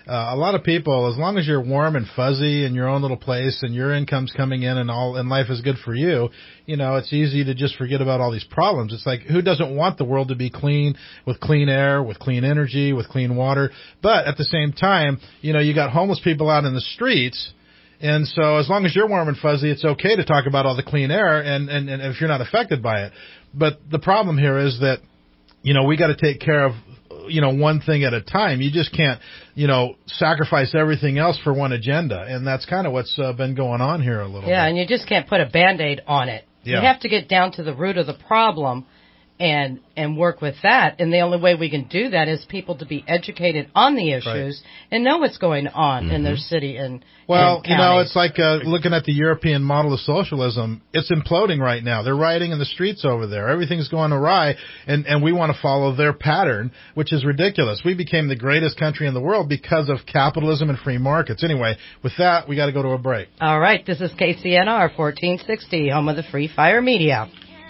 uh, a lot of people, as long as you're warm and fuzzy in your own little place and your income's coming in and all, and life is good for you, you know, it's easy to just forget about all these problems. It's like, who doesn't want the world to be clean, with clean air, with clean energy, with clean water? But at the same time, you know, you got homeless people out in the streets. And so as long as you're warm and fuzzy, it's okay to talk about all the clean air and, and, and if you're not affected by it. But the problem here is that, you know, we got to take care of, you know, one thing at a time. You just can't, you know, sacrifice everything else for one agenda. And that's kind of what's uh, been going on here a little yeah, bit. and you just can't put a Band-Aid on it. Yeah. You have to get down to the root of the problem and and work with that. And the only way we can do that is people to be educated on the issues right. and know what's going on mm-hmm. in their city and Well, and you know, it's like uh, looking at the European model of socialism. It's imploding right now. They're rioting in the streets over there. Everything's going awry, and, and we want to follow their pattern, which is ridiculous. We became the greatest country in the world because of capitalism and free markets. Anyway, with that, we got to go to a break. All right, this is K C N R fourteen sixty, home of the Free Fire Media.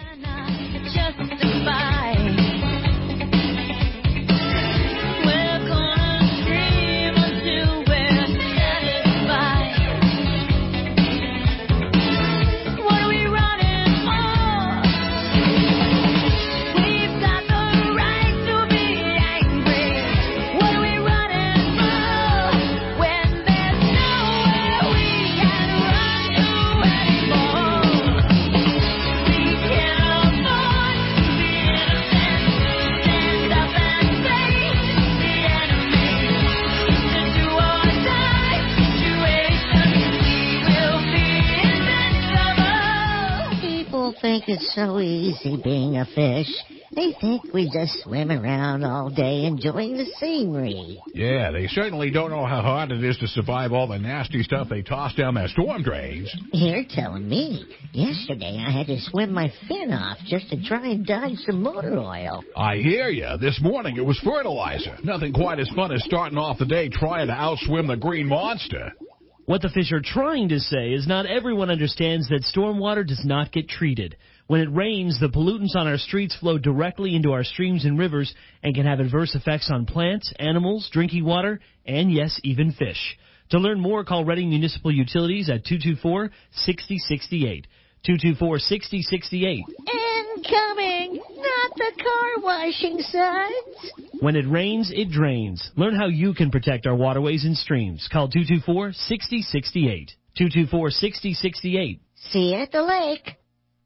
Think it's so easy being a fish. They think we just swim around all day enjoying the scenery. Yeah, they certainly don't know how hard it is to survive all the nasty stuff they toss down their storm drains. You're telling me. Yesterday I had to swim my fin off just to try and dodge some motor oil. I hear you. This morning it was fertilizer. Nothing quite as fun as starting off the day trying to outswim the green monster. What the fish are trying to say is not everyone understands that stormwater does not get treated. When it rains, the pollutants on our streets flow directly into our streams and rivers and can have adverse effects on plants, animals, drinking water, and yes, even fish. To learn more, call Reading Municipal Utilities at two two four, six zero six eight. two two four, six zero six eight. Incoming! Not the car washing suds! When it rains, it drains. Learn how you can protect our waterways and streams. Call two two four, six zero six eight. two two four, six zero six eight. See you at the lake.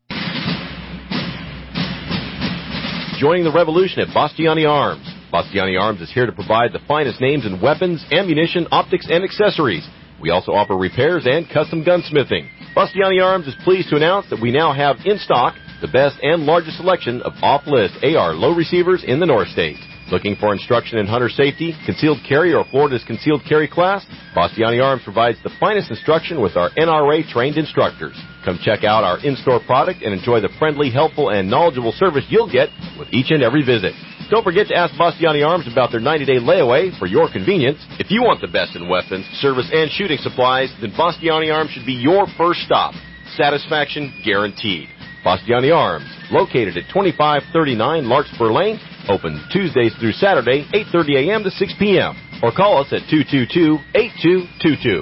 Joining the revolution at Bastiani Arms. Bastiani Arms is here to provide the finest names in weapons, ammunition, optics, and accessories. We also offer repairs and custom gunsmithing. Bastiani Arms is pleased to announce that we now have in stock the best and largest selection of off-list A R low receivers in the North State. Looking for instruction in hunter safety, concealed carry, or Florida's concealed carry class? Bastiani Arms provides the finest instruction with our N R A-trained instructors. Come check out our in-store product and enjoy the friendly, helpful, and knowledgeable service you'll get with each and every visit. Don't forget to ask Bastiani Arms about their ninety-day layaway for your convenience. If you want the best in weapons, service, and shooting supplies, then Bastiani Arms should be your first stop. Satisfaction guaranteed. Bastiani Arms, located at twenty-five thirty-nine Larkspur Lane, open Tuesdays through Saturday, eight thirty a.m. to six p.m. Or call us at two two two, eight two two two.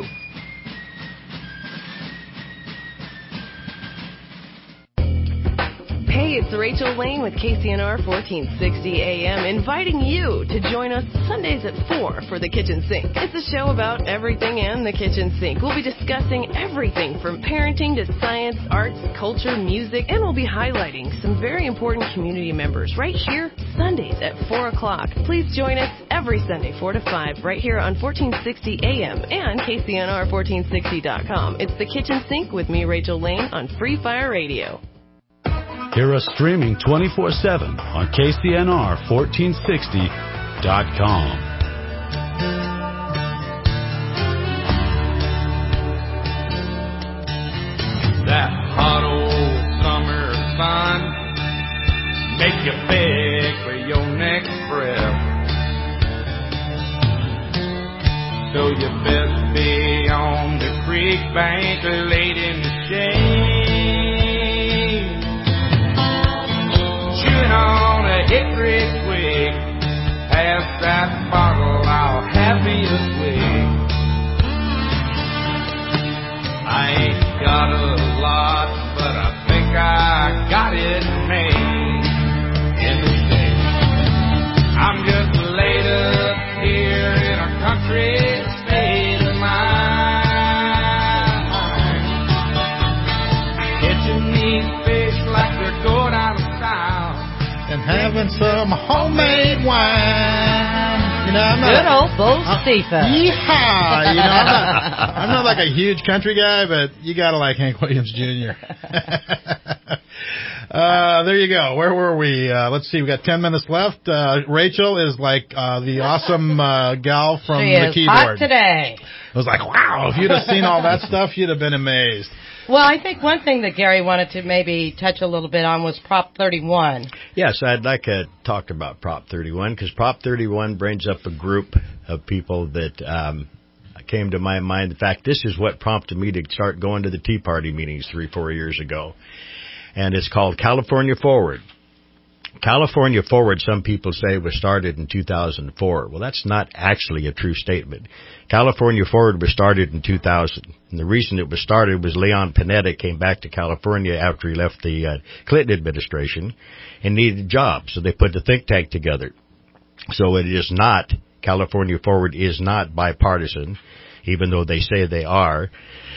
Hey, it's Rachel Lane with K C N R fourteen sixty A M, inviting you to join us Sundays at four for The Kitchen Sink. It's a show about everything and the kitchen sink. We'll be discussing everything from parenting to science, arts, culture, music, and we'll be highlighting some very important community members right here Sundays at four o'clock. Please join us every Sunday, four to five, right here on fourteen sixty A M and K C N R fourteen sixty dot com. It's The Kitchen Sink with me, Rachel Lane, on Free Fire Radio. Hear us streaming twenty-four seven on K C N R fourteen sixty dot com. That hot old summer sun make you beg for your next breath. So you best be on the creek bank laid in the shade. On a hickory twig, pass that bottle, I'll have me a swig. not a lot, but I think I got it made in the States. I'm just laid up here in a country state of mind, catching these fish like they're going out of style, and having some homemade wine. You know, I'm not Good a, old Bo Stephen. Yeehaw! You know, I'm not, I'm not like a huge country guy, but you gotta like Hank Williams Junior uh, there you go. Where were we? Uh, let's see. We got ten minutes left. Uh, Rachel is like uh, the awesome uh, gal from she the is keyboard. hot today. I was like, wow! If you'd have seen all that stuff, you'd have been amazed. Well, I think one thing that Gary wanted to maybe touch a little bit on was Prop thirty-one. Yes, I'd like to talk about Prop thirty-one because Prop thirty-one brings up a group of people that um, came to my mind. In fact, this is what prompted me to start going to the Tea Party meetings three, four years ago. And it's called California Forward. California Forward, some people say, was started in two thousand four. Well, that's not actually a true statement. California Forward was started in two thousand. And the reason it was started was Leon Panetta came back to California after he left the uh, Clinton administration and needed a job. So they put the think tank together. So it is not, California Forward is not bipartisan, even though they say they are.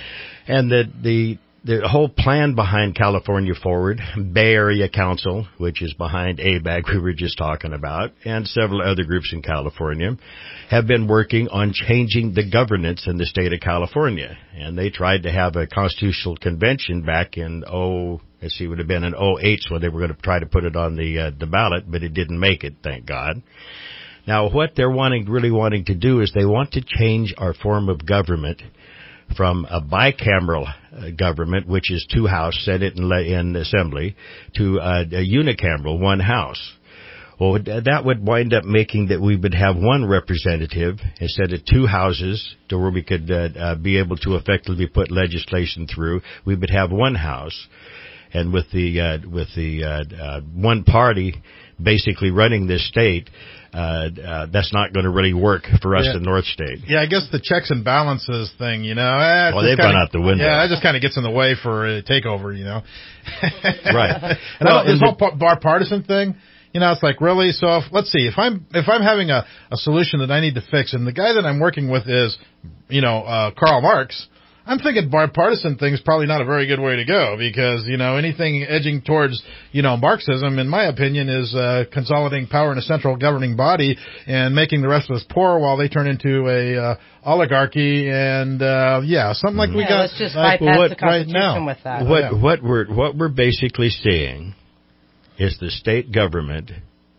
And that the The whole plan behind California Forward, Bay Area Council, which is behind A B A G we were just talking about, and several other groups in California, have been working on changing the governance in the state of California. And they tried to have a constitutional convention back in, oh, let's see, it would have been in oh eight when they were going to try to put it on the, uh, the ballot, but it didn't make it, thank God. Now, what they're wanting, really wanting to do is they want to change our form of government from a bicameral uh, government, which is two House, Senate, and, and Assembly, to uh, a unicameral, one House. Well, that would wind up making that we would have one representative instead of two houses to where we could uh, uh, be able to effectively put legislation through. We would have one House. And with the uh, with the uh, uh, one party basically running this state, uh, uh, that's not going to really work for us yeah. in North State. Yeah, I guess the checks and balances thing, you know. Eh, well, they've kinda, gone out the window. Yeah, that just kind of gets in the way for a takeover, you know. Right. And well, I don't, this whole bipartisan thing, you know, it's like, really? So if, let's see, if I'm if I'm having a, a solution that I need to fix, and the guy that I'm working with is, you know, uh, Karl Marx, I'm thinking bipartisan thing is probably not a very good way to go because, you know, anything edging towards, you know, Marxism, in my opinion, is uh, consolidating power in a central governing body and making the rest of us poor while they turn into a uh, oligarchy and, uh, yeah, something like we yeah, got let's just like, bypass what, the Constitution right now. with that. What, yeah. what, we're, what we're basically seeing is the state government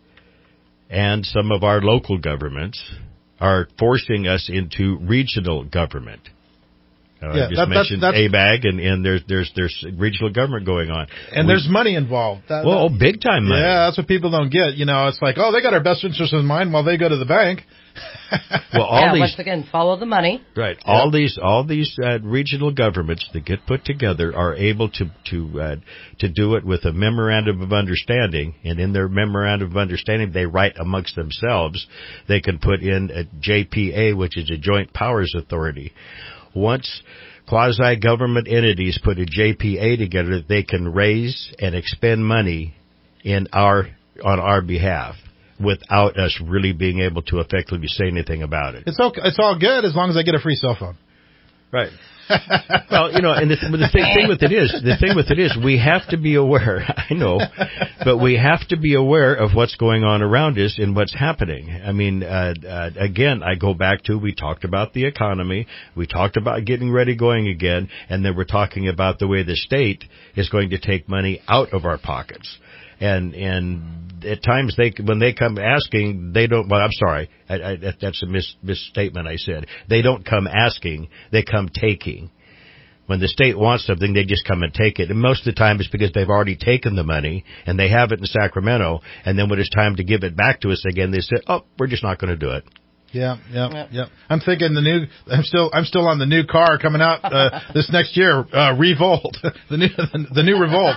and some of our local governments are forcing us into regional government. Uh, yeah, I just that, mentioned that's, that's, A B A G, and, and there's there's there's regional government going on, and we, there's money involved. That, well, that, oh, big time money. Yeah, that's what people don't get. You know, it's like, oh, they got our best interests in mind while they go to the bank. Well, all yeah, these, once again, follow the money. Right. Yeah. All these all these uh, regional governments that get put together are able to to uh, to do it with a memorandum of understanding, and in their memorandum of understanding, they write amongst themselves. They can put in a J P A, which is a Joint Powers Authority. Once quasi-government entities put a J P A together, they can raise and expend money in our on our behalf without us really being able to effectively say anything about it. It's okay. It's all good as long as I get a free cell phone. Right. Well, you know, and the, the thing, thing with it is, the thing with it is, we have to be aware. I know, but we have to be aware of what's going on around us and what's happening. I mean, uh, uh, again, I go back to we talked about the economy, we talked about getting ready, going again, and then we're talking about the way the state is going to take money out of our pockets. And and at times they when they come asking, they don't. Well, I'm sorry, I, I, that's a mis, misstatement. I said they don't come asking, they come taking. When the state wants something, they just come and take it. And most of the time, it's because they've already taken the money and they have it in Sacramento. And then when it's time to give it back to us again, they say, "Oh, we're just not going to do it." Yeah, yeah, yeah, yeah. I'm thinking the new. I'm still. I'm still on the new car coming out uh, this next year. Uh, Revolt, the new, the, the new Revolt.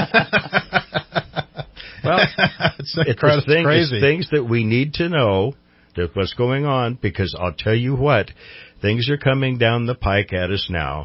Well, it's, it's, it's thing, crazy. It's things that we need to know that what's going on, because I'll tell you what, things are coming down the pike at us now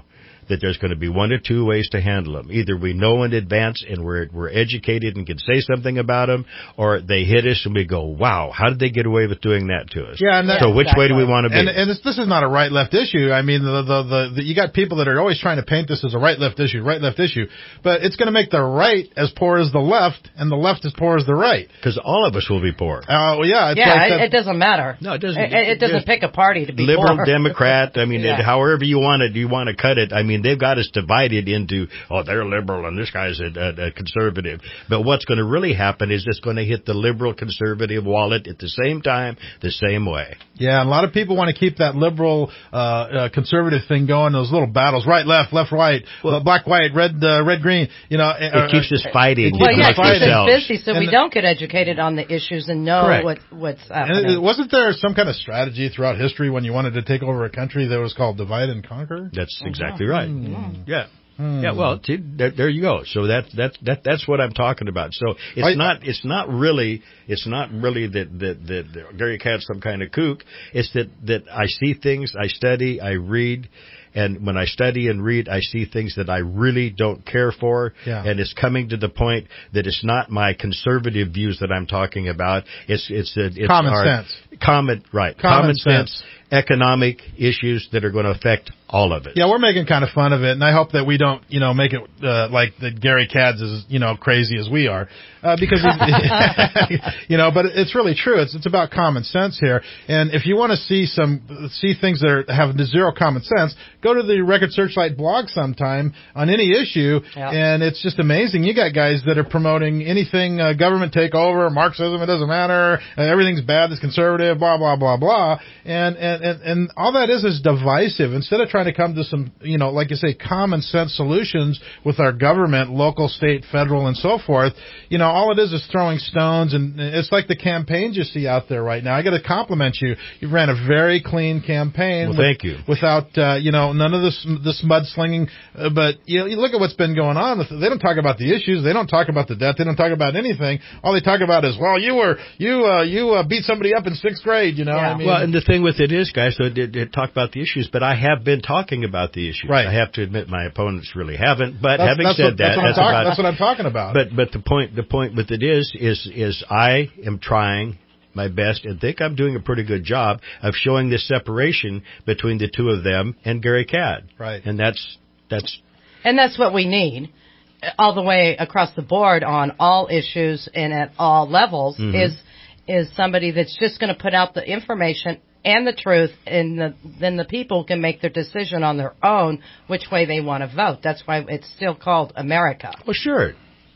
that there's going to be one or two ways to handle them. Either we know in advance and we're we're educated and can say something about them, or they hit us and we go, wow, how did they get away with doing that to us? Yeah, and that, so which exactly. way do we want to be? And, and this, this is not a right-left issue. I mean, the, the, the, the, you got people that are always trying to paint this as a right-left issue, right-left issue, but it's going to make the right as poor as the left and the left as poor as the right. Because all of us will be poor. Oh, uh, well, yeah. It's yeah, like it, it doesn't matter. No, it doesn't. It, it doesn't pick a party to be liberal, poor. Democrat. I mean, yeah. it, however you want it, you want to cut it. I mean, they've got us divided into, oh, they're liberal and this guy's a, a, a conservative. But what's going to really happen is it's going to hit the liberal conservative wallet at the same time, the same way. Yeah, and a lot of people want to keep that liberal uh, uh conservative thing going. Those little battles, right, left, left, right, well, black, white, red, uh, red, green. You know, it uh, keeps us fighting. Well, yeah, it keeps us busy, so and we the, don't get educated on the issues and know correct. what what's happening. And wasn't there some kind of strategy throughout history when you wanted to take over a country that was called divide and conquer? That's exactly right. Mm. Yeah. Hmm. Yeah, well, see, there, there you go. So that's that's that that's what I'm talking about. So it's I, not it's not really it's not really that that, that, that Gary Cadd's some kind of kook. It's that that I see things, I study, I read, and when I study and read, I see things that I really don't care for. Yeah. And it's coming to the point that it's not my conservative views that I'm talking about. It's it's, it's common our, sense. Common right. Common, common sense. sense. Economic issues that are going to affect all of it. Yeah, we're making kind of fun of it, and I hope that we don't, you know, make it uh, like that Gary Cadd's is, you know, crazy as we are, uh, because he's, you know, but it's really true. It's it's about common sense here, and if you want to see some see things that are, have zero common sense, go to the Record Searchlight blog sometime on any issue, yeah. and it's just amazing. You got guys that are promoting anything uh, government takeover, Marxism, it doesn't matter, uh, everything's bad, it's conservative, blah blah blah blah, and and And, and all that is is divisive. Instead of trying to come to some, you know, like you say, common sense solutions with our government, local, state, federal, and so forth, you know, all it is is throwing stones. And it's like the campaigns you see out there right now. I got to compliment you. You ran a very clean campaign. Well, with, thank you. Without, uh, you know, none of this this mudslinging. Uh, but you know, you look at what's been going on. They don't talk about the issues. They don't talk about the debt. They don't talk about anything. All they talk about is, well, you were you uh, you uh, beat somebody up in sixth grade. You know, yeah. I mean, well, and the thing with it is, guys, so it, it, it talk about the issues, but I have been talking about the issues. Right. I have to admit my opponents really haven't. But that's, having that's said what, that, that's what, that's, talk, about, that's what I'm talking about. But but the point the point with it is is is I am trying my best and think I'm doing a pretty good job of showing this separation between the two of them and Gary Cadd. Right. And that's that's and that's what we need all the way across the board on all issues and at all levels mm-hmm. is is somebody that's just going to put out the information and the truth, and the, then the people can make their decision on their own which way they want to vote. That's why it's still called America. Well, sure.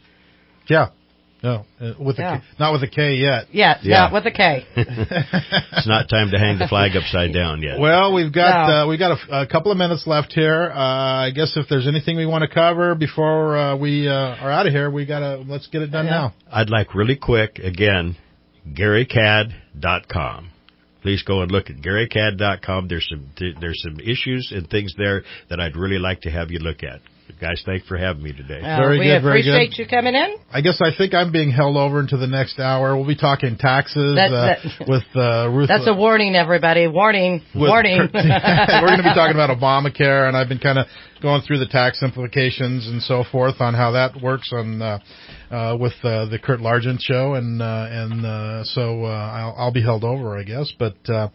Yeah. No, uh, with yeah. a K, not with a K yet. Yeah, yeah. not with a K. It's not time to hang the flag upside down yet. Well, we've got no. uh, we've got a, a couple of minutes left here. Uh, I guess if there's anything we want to cover before uh, we uh, are out of here, we gotta let's get it done yeah. now. I'd like really quick again, Gary Cadd dot com. Please go and look at Gary Cadd dot com. There's some there's some issues and things there that I'd really like to have you look at. Guys, thanks for having me today. Uh, very we good, very appreciate good. you coming in. I guess I think I'm being held over into the next hour. We'll be talking taxes That's, uh, that, with uh, Ruth. That's a warning, everybody. Warning. With, warning. We're going to be talking about Obamacare, and I've been kind of going through the tax implications and so forth on how that works on uh, uh, with uh, the Kurt Largent show, and uh, and uh, so uh, I'll, I'll be held over, I guess, but. Uh,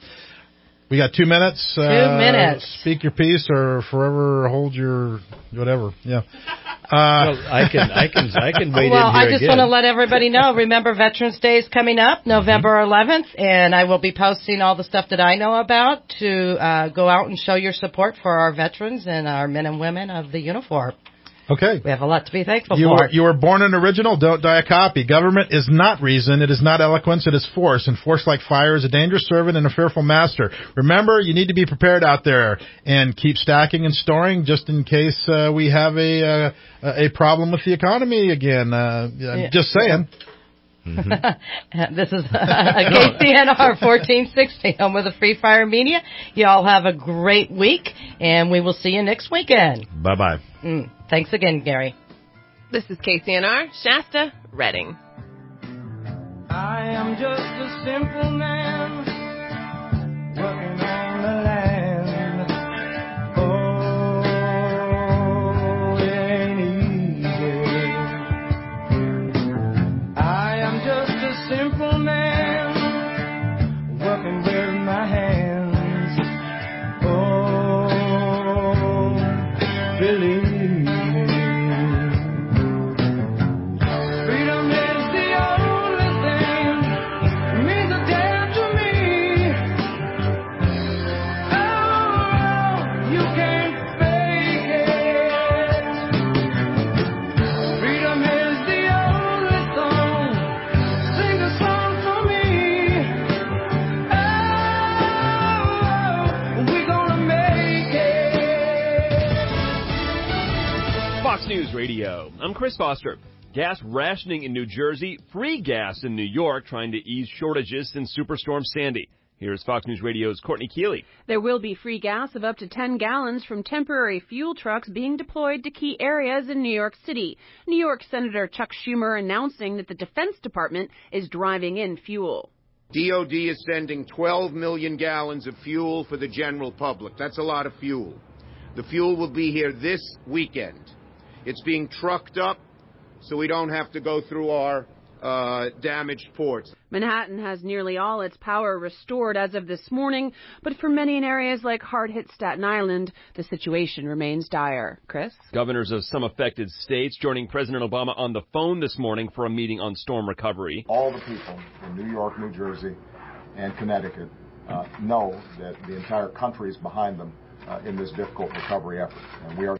We got two minutes. Two uh, minutes. Speak your piece or forever hold your whatever. Yeah. Uh, well, I can, I can, I can wait well, in here I just again. want to let everybody know. Remember, Veterans Day is coming up, November eleventh, and I will be posting all the stuff that I know about to uh, go out and show your support for our veterans and our men and women of the uniform. Okay. We have a lot to be thankful you for. Were, you were born an original, don't die a copy. Government is not reason, it is not eloquence, it is force. And force like fire is a dangerous servant and a fearful master. Remember, you need to be prepared out there and keep stacking and storing just in case uh, we have a uh, a problem with the economy again. Uh, I'm yeah. just saying. Mm-hmm. This is uh, K C N R fourteen sixty, home of the Free Fire Media. You all have a great week, and we will see you next weekend. Bye-bye. Mm, thanks again, Gary. This is K C N R, Shasta, Redding. I am just a simple man working on the land. Oh, believe. Freedom is the only thing that means a damn to me. Oh, you can't fake it. Freedom is the only song. Sing a song for me. Oh, we're gonna make it. Fox News Radio. I'm Chris Foster. Gas rationing in New Jersey, free gas in New York, trying to ease shortages since Superstorm Sandy. Here's Fox News Radio's Courtney Keeley. There will be free gas of up to ten gallons from temporary fuel trucks being deployed to key areas in New York City. New York Senator Chuck Schumer announcing that the Defense Department is driving in fuel. D O D is sending twelve million gallons of fuel for the general public. That's a lot of fuel. The fuel will be here this weekend. It's being trucked up so we don't have to go through our uh, damaged ports. Manhattan has nearly all its power restored as of this morning, but for many in areas like hard-hit Staten Island, the situation remains dire. Chris? Governors of some affected states joining President Obama on the phone this morning for a meeting on storm recovery. All the people in New York, New Jersey, and Connecticut uh, know that the entire country is behind them uh, in this difficult recovery effort, and we are